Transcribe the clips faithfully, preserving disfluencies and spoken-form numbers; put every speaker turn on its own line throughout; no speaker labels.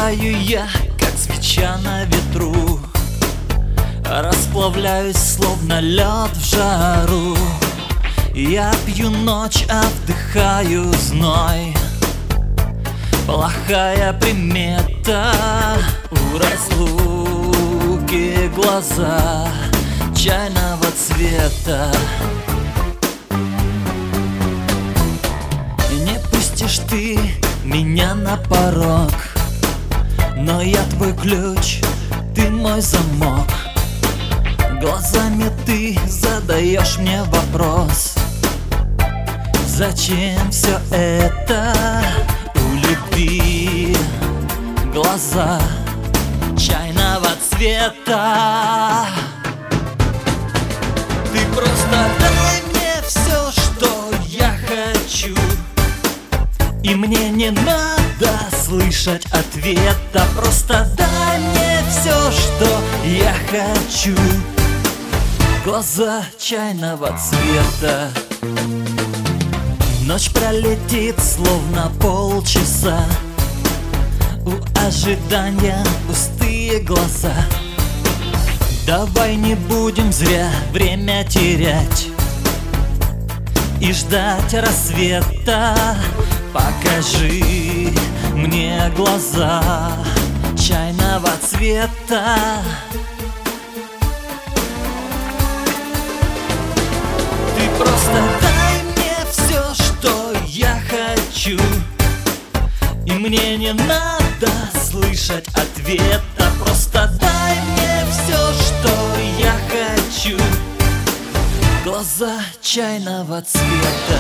Пылаю я, как свеча на ветру, расплавляюсь, словно лед в жару. Я пью ночь, а вдыхаю зной. Плохая примета, у разлуки глаза чайного цвета. Не пустишь ты меня на порог, но я твой ключ, ты мой замок. Глазами ты задаешь мне вопрос: зачем все это? У любви глаза чайного цвета. Ты просто дай мне все, что я хочу, и мне не надо слышать ответа. Просто дай мне все, что я хочу. Глаза чайного цвета. Ночь пролетит, словно полчаса. У ожидания пустые глаза. Давай не будем зря время терять и ждать рассвета. Покажи мне глаза чайного цвета. Ты просто дай мне все, что я хочу, и мне не надо слышать ответа. Просто дай мне все, что я хочу. Глаза чайного цвета.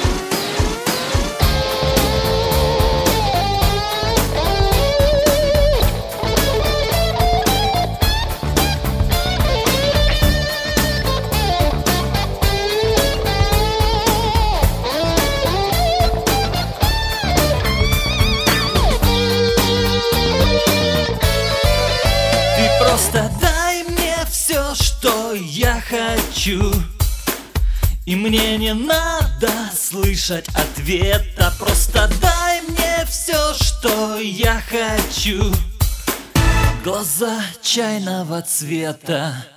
Просто дай мне все, что я хочу, и мне не надо слышать ответа. Просто дай мне все, что я хочу. Глаза чайного цвета.